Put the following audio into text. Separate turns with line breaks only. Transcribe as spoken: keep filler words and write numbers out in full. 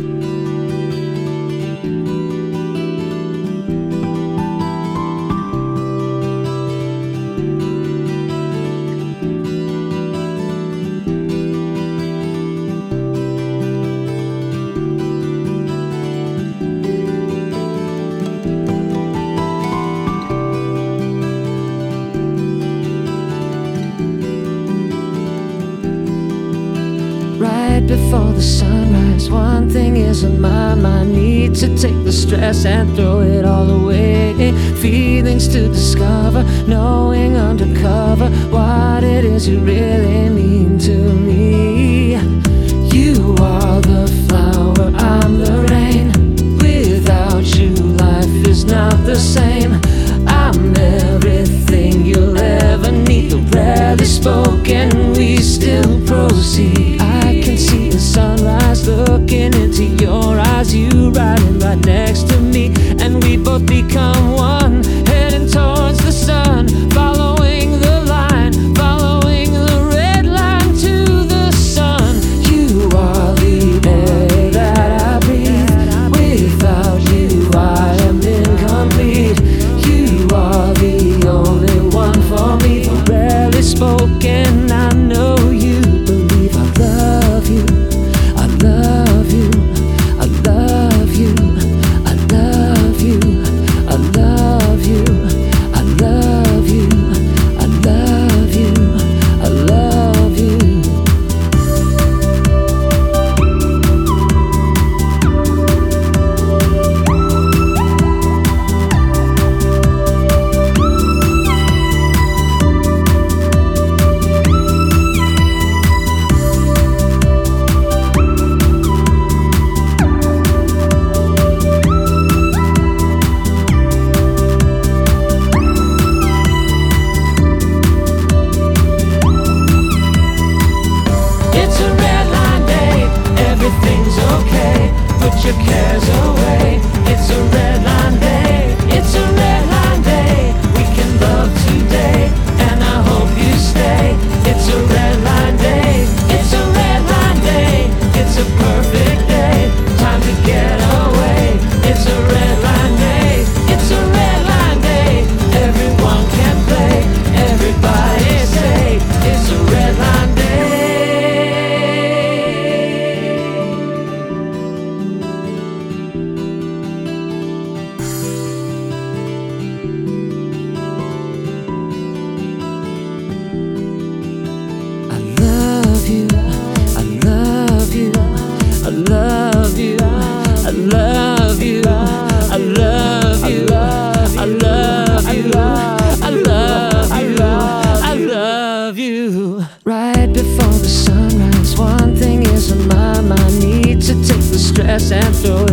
Right before the sunrise, one thing is on my mind. Need to take the stress and throw it all away. Feelings to discover, knowing undercover what it is you really mean to me. You are the flower, I'm the rain. Without you, life is not the same. I'm everything you'll ever need. Though rarely spoken, we still proceed. I can see the sunrise looking into your eyes. You riding right next to me, and we both become one, heading towards the sun, following the line, following the red line to the sun. You are the air that I breathe. Without you, I am incomplete. You are the only one for me. Rarely spoken, I know you believe. I love you, I love you, I love you, I love you, I love you, I love you, I love you, I love you. Everything's okay, put your cares away. It's a red line day, it's a red line day. We can love today, and I hope you stay. It's a red line day, it's a red line day. It's a perfect day, time to get away. It's a red line day, it's a red line day. Everyone can play, everybody say, it's a red line day. I love you, I love you, I love you, I love you, I love you, I love you. Right before the sunrise, one thing is on my mind. Need to take the stress and throw